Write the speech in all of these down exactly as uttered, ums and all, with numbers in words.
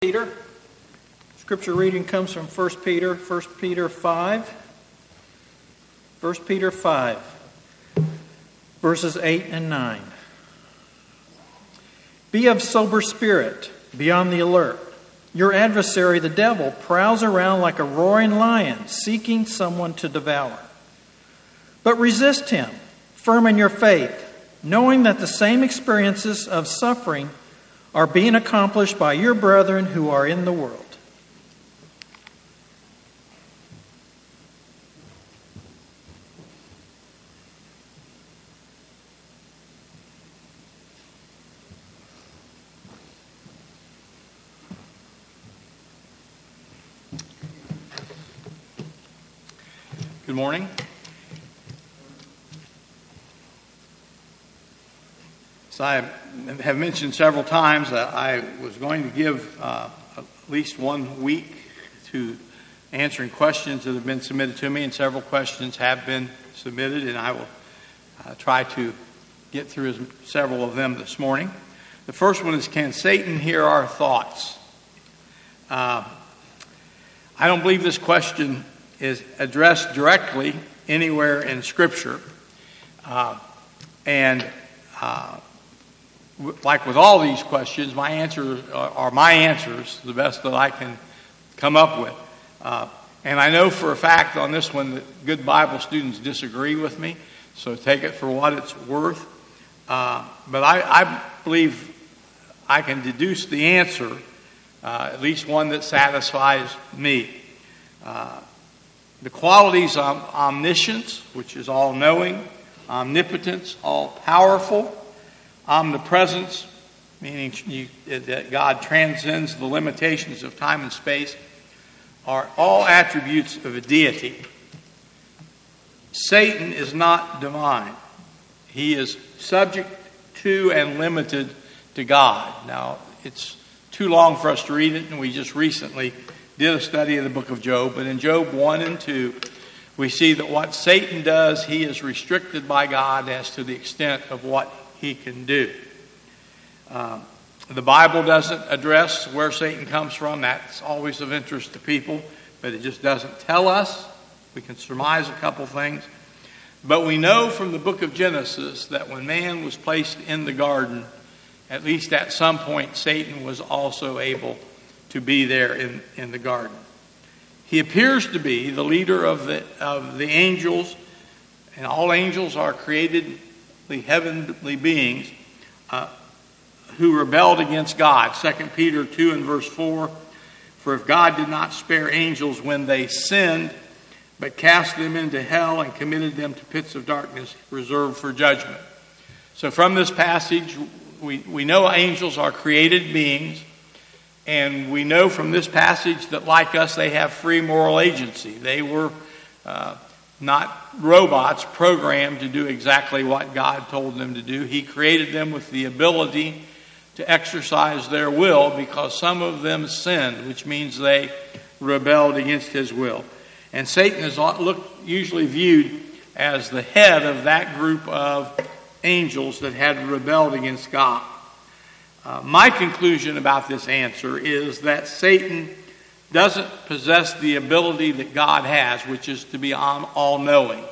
Peter. Scripture reading comes from First Peter, First Peter five. First Peter five, verses eight and nine. Be of sober spirit, be on the alert. Your adversary, the devil, prowls around like a roaring lion, seeking someone to devour. But resist him, firm in your faith, knowing that the same experiences of suffering are being accomplished by your brethren who are in the world. Good morning. So I have mentioned several times that I was going to give uh, at least one week to answering questions that have been submitted to me, and several questions have been submitted, and I will uh, try to get through as, several of them this morning. The first one is, can Satan hear our thoughts? Uh, I don't believe this question is addressed directly anywhere in Scripture. Uh, and uh, w- like with all these questions, my answers are, are my answers, the best that I can come up with. Uh, and I know for a fact on this one that good Bible students disagree with me, so take it for what it's worth. Uh, but I, I believe I can deduce the answer, uh, at least one that satisfies me. Uh, The qualities of omniscience, which is all-knowing, omnipotence, all-powerful, omnipresence, meaning you, that God transcends the limitations of time and space, are all attributes of a deity. Satan is not divine. He is subject to and limited to God. Now, it's too long for us to read it, and we just recently did a study of the book of Job, but in Job one and two, we see that what Satan does, he is restricted by God as to the extent of what he can do. Um, the Bible doesn't address where Satan comes from. That's always of interest to people, but it just doesn't tell us. We can surmise a couple things. But we know from the book of Genesis that when man was placed in the garden, at least at some point, Satan was also able to be there in, in the garden. He appears to be the leader of the of the angels, and all angels are created, the heavenly beings, uh, who rebelled against God. Second Peter two and verse four, for if God did not spare angels when they sinned, but cast them into hell and committed them to pits of darkness reserved for judgment. So from this passage, we, we know angels are created beings. And we know from this passage that, like us, they have free moral agency. They were uh, not robots programmed to do exactly what God told them to do. He created them with the ability to exercise their will because some of them sinned, which means they rebelled against His will. And Satan is looked, usually viewed as the head of that group of angels that had rebelled against God. Uh, my conclusion about this answer is that Satan doesn't possess the ability that God has, which is to be all-knowing.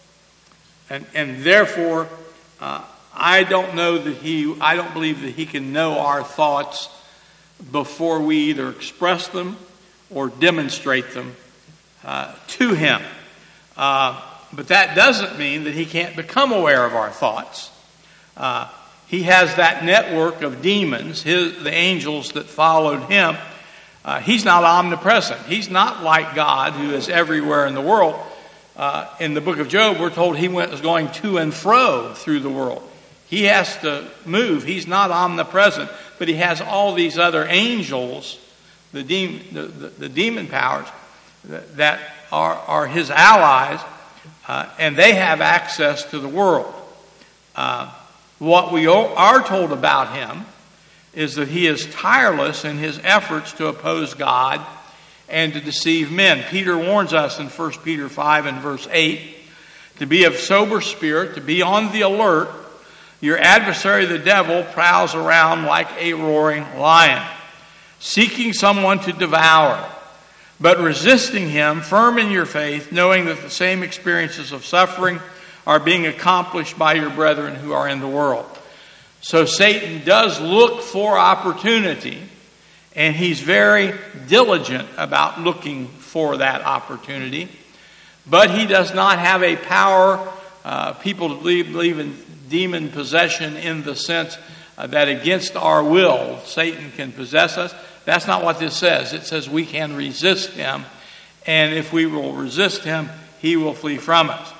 And, and therefore, uh, I don't know that he, I don't believe that he can know our thoughts before we either express them or demonstrate them uh, to him. Uh, but that doesn't mean that he can't become aware of our thoughts. Uh, He has that network of demons, his, the angels that followed him. Uh, he's not omnipresent. He's not like God, who is everywhere in the world. Uh, in the book of Job, we're told he went was going to and fro through the world. He has to move. He's not omnipresent, but he has all these other angels, the demon, the, the, the demon powers, that, that are, are his allies, uh, and they have access to the world. Uh, What we are told about him is that he is tireless in his efforts to oppose God and to deceive men. Peter warns us in First Peter five and verse eight to be of sober spirit, to be on the alert. Your adversary, the devil, prowls around like a roaring lion. seeking someone to devour, but resisting him, firm in your faith, knowing that the same experiences of suffering are being accomplished by your brethren who are in the world. So Satan does look for opportunity, and he's very diligent about looking for that opportunity. But he does not have a power. Uh, people believe, believe in demon possession in the sense uh, that against our will, Satan can possess us. That's not what this says. It says we can resist him, and if we will resist him, he will flee from us.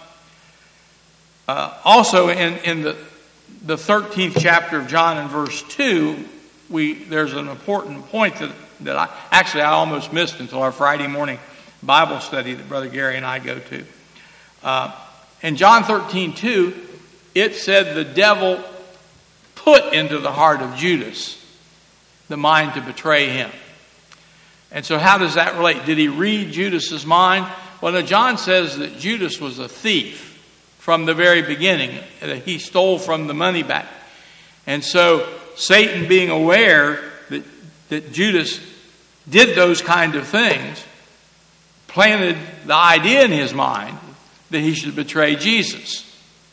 Uh, also, in, in the, the thirteenth chapter of John, in verse two, we there's an important point that, that I actually I almost missed until our Friday morning Bible study that Brother Gary and I go to. Uh, in John thirteen two, it said the devil put into the heart of Judas the mind to betray him. And so how does that relate? Did he read Judas's mind? Well, no, John says that Judas was a thief from the very beginning. That he stole from the money bag. And so Satan, being aware that, that Judas did those kind of things, planted the idea in his mind that he should betray Jesus.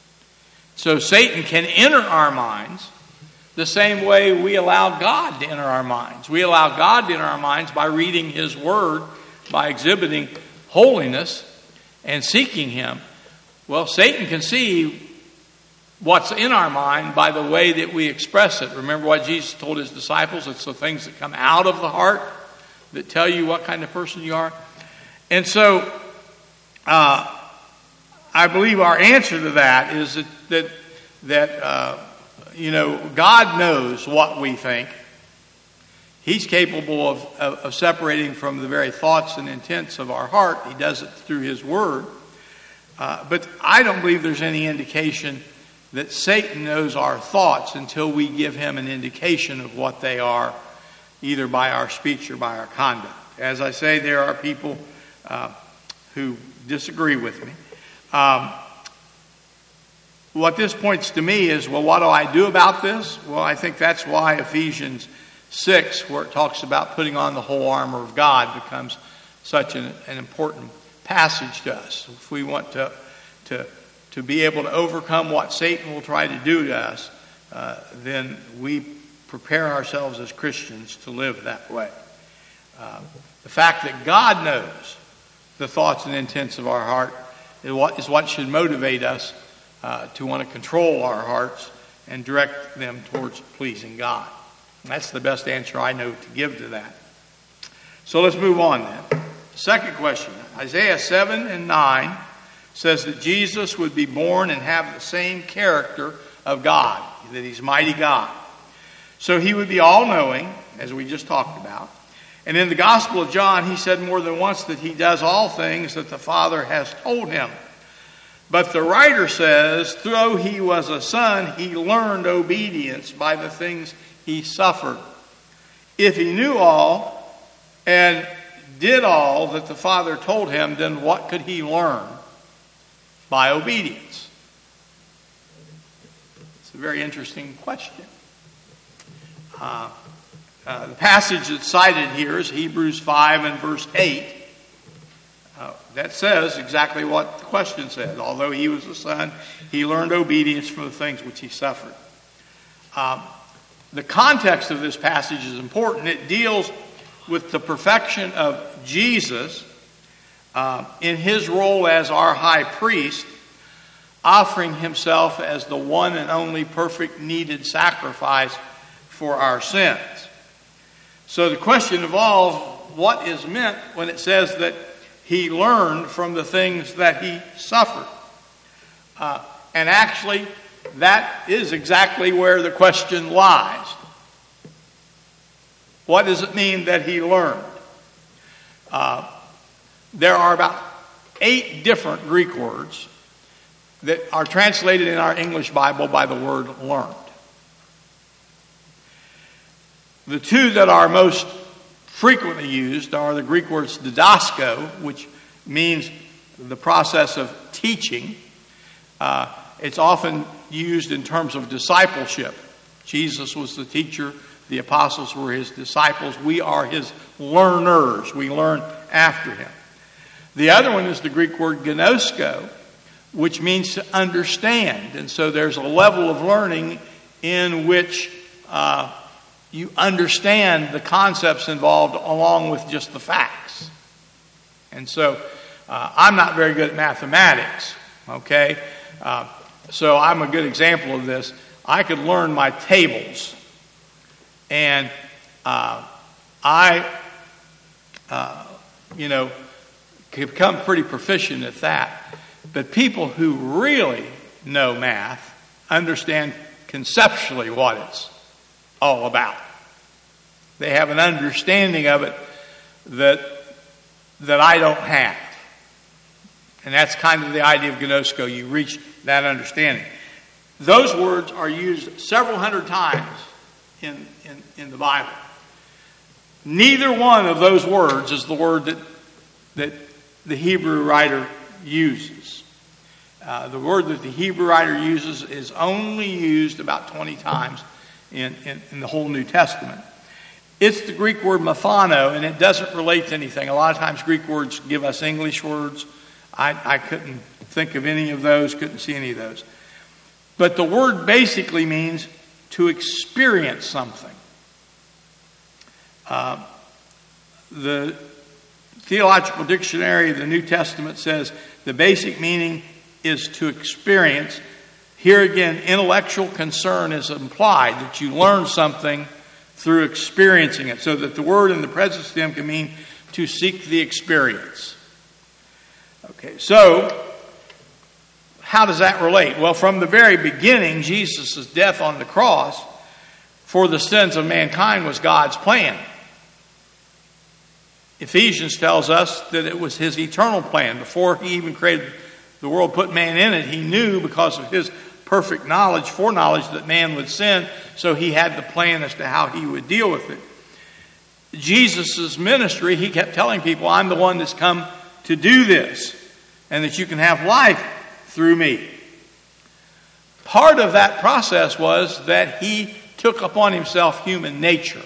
So Satan can enter our minds the same way we allow God to enter our minds. We allow God to enter our minds by reading his word, by exhibiting holiness and seeking him. Well, Satan can see what's in our mind by the way that we express it. Remember what Jesus told his disciples? It's the things that come out of the heart that tell you what kind of person you are. And so uh, I believe our answer to that is that, that, that uh, you know, God knows what we think. He's capable of, of, of separating from the very thoughts and intents of our heart. He does it through his word. Uh, but I don't believe there's any indication that Satan knows our thoughts until we give him an indication of what they are, either by our speech or by our conduct. As I say, there are people uh, who disagree with me. Um, what this points to me is, well, what do I do about this? Well, I think that's why Ephesians six, where it talks about putting on the whole armor of God, becomes such an, an important passage to us. If we want to, to, to be able to overcome what Satan will try to do to us, uh, then we prepare ourselves as Christians to live that way. Uh, the fact that God knows the thoughts and intents of our heart is what, is what should motivate us uh, to want to control our hearts and direct them towards pleasing God. And that's the best answer I know to give to that. So let's move on then. Second question. Isaiah seven and nine says that Jesus would be born and have the same character of God, that he's mighty God. So he would be all-knowing, as we just talked about. And in the Gospel of John, he said more than once that he does all things that the Father has told him. But the writer says, though he was a son, he learned obedience by the things he suffered. If he knew all and did all that the Father told him, then what could he learn by obedience? It's a very interesting question. Uh, uh, the passage that's cited here is Hebrews five and verse eight. Uh, that says exactly what the question said. Although he was a son, he learned obedience from the things which he suffered. Um, the context of this passage is important. It deals with the perfection of Jesus uh, in his role as our high priest, offering himself as the one and only perfect needed sacrifice for our sins. So the question involves what is meant when it says that he learned from the things that he suffered. Uh, and actually, that is exactly where the question lies. What does it mean that he learned? Uh, there are about eight different Greek words that are translated in our English Bible by the word learned. The two that are most frequently used are the Greek words didasko, which means the process of teaching. Uh, it's often used in terms of discipleship. Jesus was the teacher The apostles were his disciples. We are his learners. We learn after him. The other one is the Greek word gnosko, which means to understand. And so there's a level of learning in which uh, you understand the concepts involved along with just the facts. And so uh, I'm not very good at mathematics, okay? Uh, so I'm a good example of this. I could learn my tables. And uh, I, uh, you know, could become pretty proficient at that. But people who really know math understand conceptually what it's all about. They have an understanding of it that that I don't have. And that's kind of the idea of gnosko. You reach that understanding. Those words are used several hundred times in, in, in the Bible. Neither one of those words is the word that, that the Hebrew writer uses. Uh, the word that the Hebrew writer uses is only used about twenty times in, in, in the whole New Testament. It's the Greek word mathano, and it doesn't relate to anything. A lot of times Greek words give us English words. I, I couldn't think of any of those, couldn't see any of those. But the word basically means to experience something. Uh, the Theological Dictionary of the New Testament says the basic meaning is to experience. Here again, intellectual concern is implied, that you learn something through experiencing it, so that the word in the present stem can mean to seek the experience. Okay, so how does that relate? Well, from the very beginning, Jesus' death on the cross for the sins of mankind was God's plan. Ephesians tells us that it was his eternal plan. Before he even created the world, put man in it, he knew, because of his perfect knowledge, foreknowledge, that man would sin, so he had the plan as to how he would deal with it. Jesus' ministry, he kept telling people, I'm the one that's come to do this, and that you can have life through me. Part of that process was that he took upon himself human nature.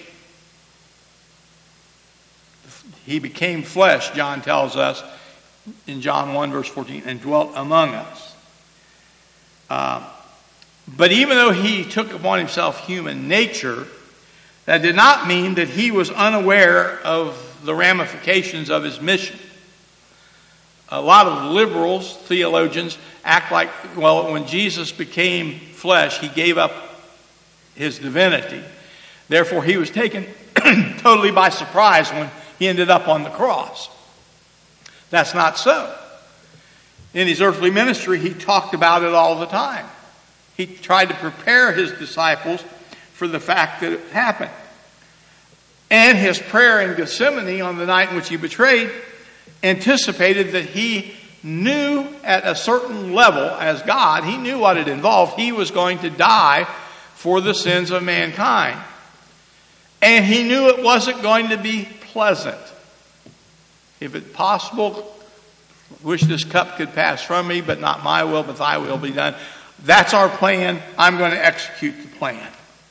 He became flesh, John tells us in John one verse fourteen, and dwelt among us. Uh, but even though he took upon himself human nature, that did not mean that he was unaware of the ramifications of his mission. A lot of liberals, theologians, act like, well, when Jesus became flesh, he gave up his divinity. Therefore, he was taken totally by surprise when he ended up on the cross. That's not so. In his earthly ministry, he talked about it all the time. He tried to prepare his disciples for the fact that it happened. And his prayer in Gethsemane on the night in which he betrayed anticipated that he knew at a certain level, as God, he knew what it involved. He was going to die for the sins of mankind. And he knew it wasn't going to be pleasant. If it's possible, wish this cup could pass from me, but not my will, but thy will be done. That's our plan. I'm going to execute the plan.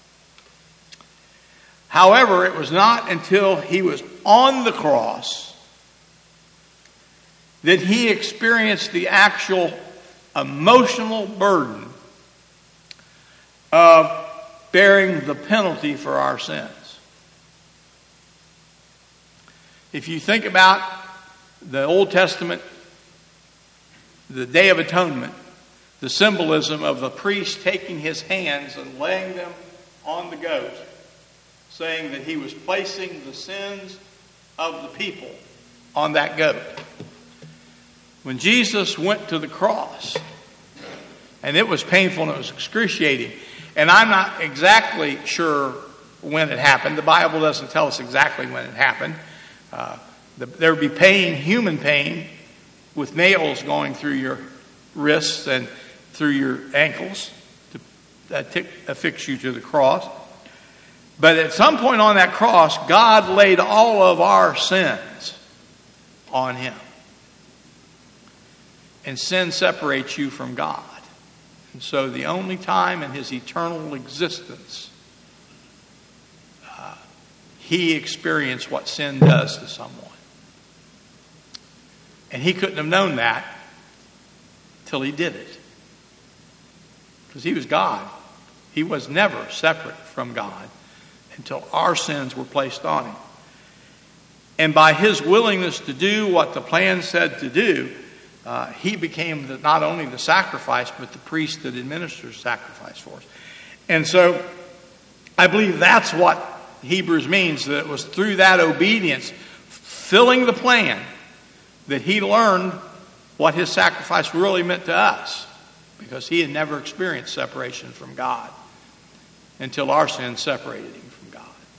However, it was not until he was on the cross that he experienced the actual emotional burden of bearing the penalty for our sins. If you think about the Old Testament, the Day of Atonement, the symbolism of the priest taking his hands and laying them on the goat, saying that he was placing the sins of the people on that goat. When Jesus went to the cross, and it was painful and it was excruciating, and I'm not exactly sure when it happened. The Bible doesn't tell us exactly when it happened. Uh, the, there would be pain, human pain, with nails going through your wrists and through your ankles to uh, t- affix you to the cross. But at some point on that cross, God laid all of our sins on him. And sin separates you from God. And so the only time in his eternal existence he experienced what sin does to someone. And he couldn't have known that till he did it. Because he was God. He was never separate from God until our sins were placed on him. And by his willingness to do what the plan said to do, uh, he became the, not only the sacrifice, but the priest that administers sacrifice for us. And so I believe that's what Hebrews means, that it was through that obedience, filling the plan, that he learned what his sacrifice really meant to us, because he had never experienced separation from God until our sin separated him from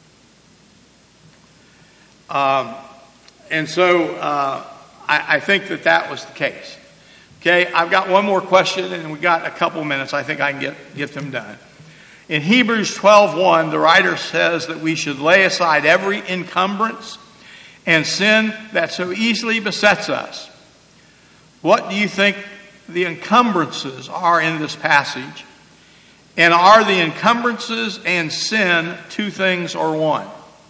God. Um, and so uh, I, I think that that was the case. Okay, I've got one more question, and we've got a couple minutes. I think I can get, get them done. In Hebrews twelve one, the writer says that we should lay aside every encumbrance and sin that so easily besets us. What do you think the encumbrances are in this passage? And are the encumbrances and sin two things or one?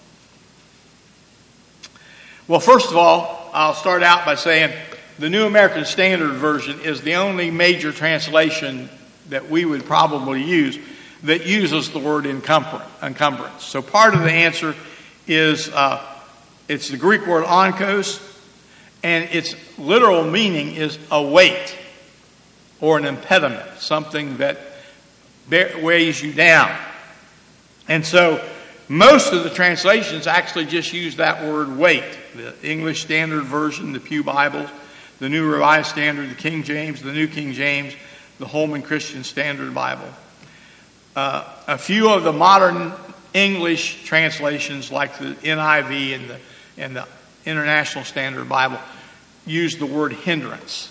Well, first of all, I'll start out by saying the New American Standard Version is the only major translation that we would probably use that uses the word encumbrance. So part of the answer is uh, it's the Greek word onkos, and its literal meaning is a weight or an impediment, something that weighs you down. And so most of the translations actually just use that word weight. The English Standard Version, the Pew Bibles, the New Revised Standard, the King James, the New King James, the Holman Christian Standard Bible. Uh, a few of the modern English translations, like the N I V and the, and the International Standard Bible, use the word hindrance.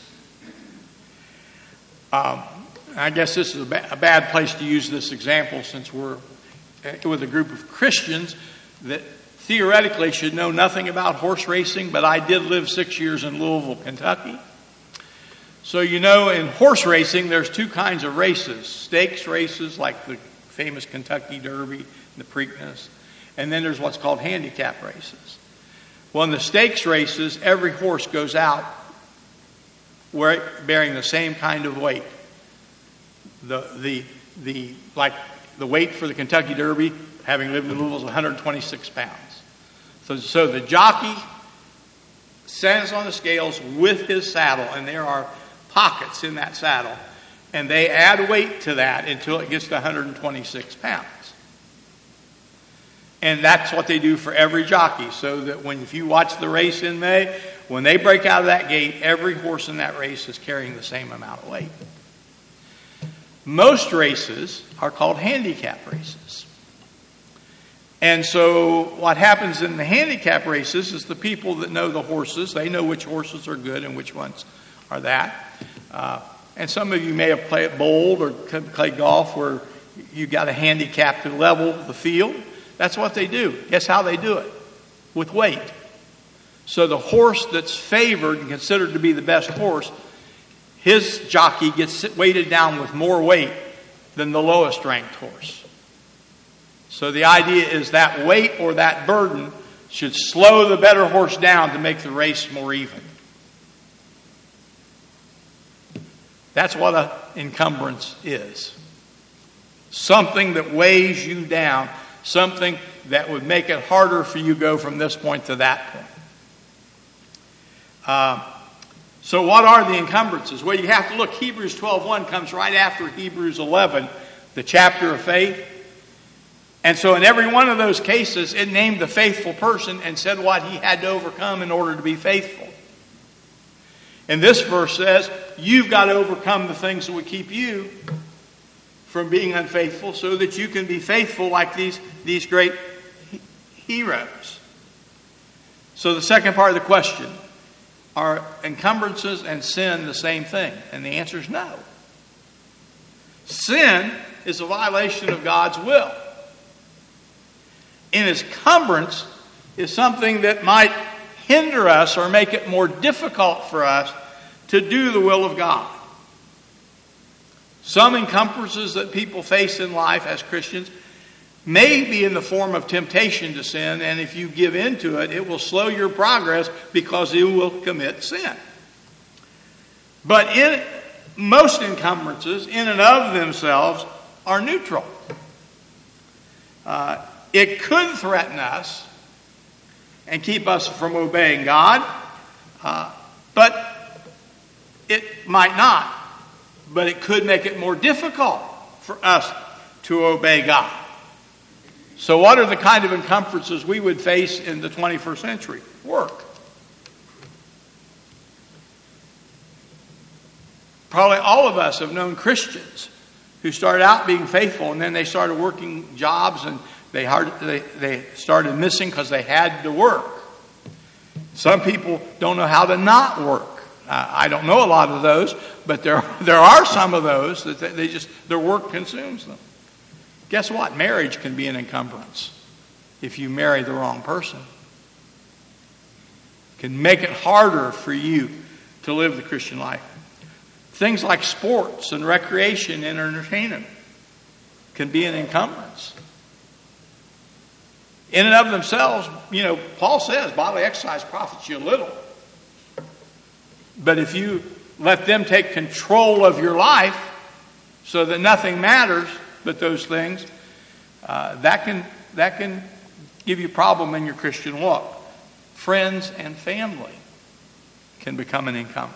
Um, I guess this is a, ba- a bad place to use this example, since we're with a group of Christians that theoretically should know nothing about horse racing, but I did live six years in Louisville, Kentucky. So you know, in horse racing, there's two kinds of races. Stakes races, like the famous Kentucky Derby, the Preakness. And then there's what's called handicap races. Well, in the stakes races, every horse goes out bearing the same kind of weight. The, the, the, like the weight for the Kentucky Derby, having lived in Louisville, is one hundred twenty-six pounds. So, so the jockey stands on the scales with his saddle, and there are pockets in that saddle, and they add weight to that until it gets to one hundred twenty-six pounds. And that's what they do for every jockey, so that when if you watch the race in May, when they break out of that gate, every horse in that race is carrying the same amount of weight. Most races are called handicap races. And so what happens in the handicap races is the people that know the horses, they know which horses are good and which ones are that. Uh, and some of you may have played bowled or played golf where you got a handicap to level the field. That's what they do. Guess how they do it? With weight. So the horse that's favored and considered to be the best horse, his jockey gets weighted down with more weight than the lowest ranked horse. So the idea is that weight or that burden should slow the better horse down to make the race more even. That's what an encumbrance is. Something that weighs you down, something that would make it harder for you to go from this point to that point. Uh, so what are the encumbrances? Well, you have to look. Hebrews twelve one comes right after Hebrews eleven, the chapter of faith. And so in every one of those cases, it named the faithful person and said what he had to overcome in order to be faithful. And this verse says, you've got to overcome the things that would keep you from being unfaithful so that you can be faithful like these, these great he- heroes. So the second part of the question, are encumbrances and sin the same thing? And the answer is no. Sin is a violation of God's will. And encumbrance is something that might hinder us or make it more difficult for us to do the will of God. Some encumbrances that people face in life as Christians may be in the form of temptation to sin, and if you give in to it, it will slow your progress because you will commit sin. But in most encumbrances, in and of themselves, are neutral. Uh, it could threaten us and keep us from obeying God, uh, but it might not. But it could make it more difficult for us to obey God. So what are the kind of encumbrances we would face in the twenty-first century? Work. Probably all of us have known Christians who started out being faithful, and then they started working jobs, and they hard, they, they started missing because they had to work. Some people don't know how to not work. Uh, I don't know a lot of those, but there there are some of those that they, they just their work consumes them. Guess what? Marriage can be an encumbrance if you marry the wrong person. It can make it harder for you to live the Christian life. Things like sports and recreation and entertainment can be an encumbrance. In and of themselves, you know, Paul says bodily exercise profits you a little. But if you let them take control of your life so that nothing matters but those things, uh, that can that can give you a problem in your Christian walk. Friends and family can become an encumbrance.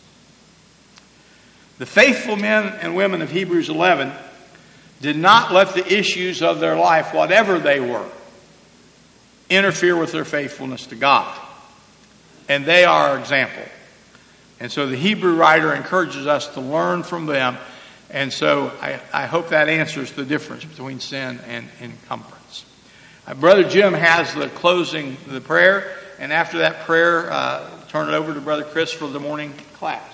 The faithful men and women of Hebrews eleven did not let the issues of their life, whatever they were, interfere with their faithfulness to God. And they are our example. And so the Hebrew writer encourages us to learn from them. And so I, I hope that answers the difference between sin and encumbrance. Uh, Brother Jim has the closing, the prayer. And after that prayer, uh, turn it over to Brother Chris for the morning class.